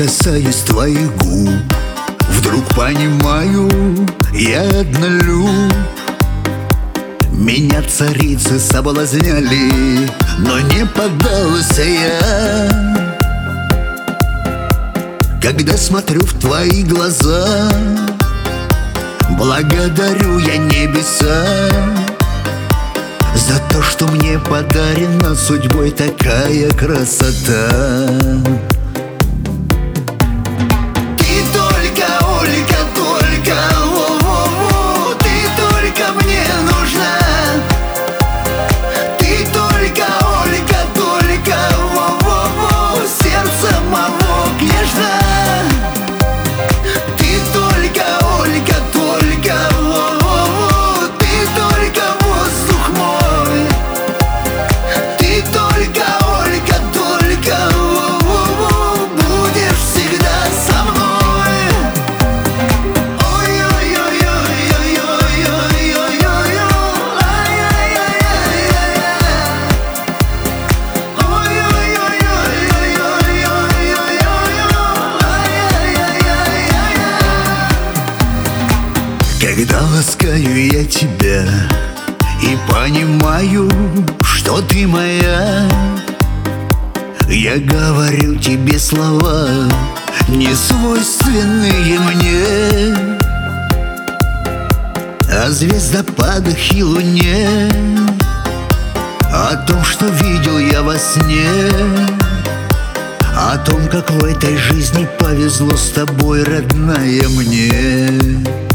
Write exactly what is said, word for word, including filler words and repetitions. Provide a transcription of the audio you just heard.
касаюсь твоих губ, вдруг понимаю, я однолюб. Меня царицы соблазняли, но не поддался я. Когда смотрю в твои глаза, благодарю я небеса за то, что мне подарена судьбой такая красота. Когда ласкаю я тебя и понимаю, что ты моя, я говорю тебе слова, не свойственные мне, о звездопадах и луне, о том, что видел я во сне, о том, как в этой жизни повезло с тобой, родная, мне.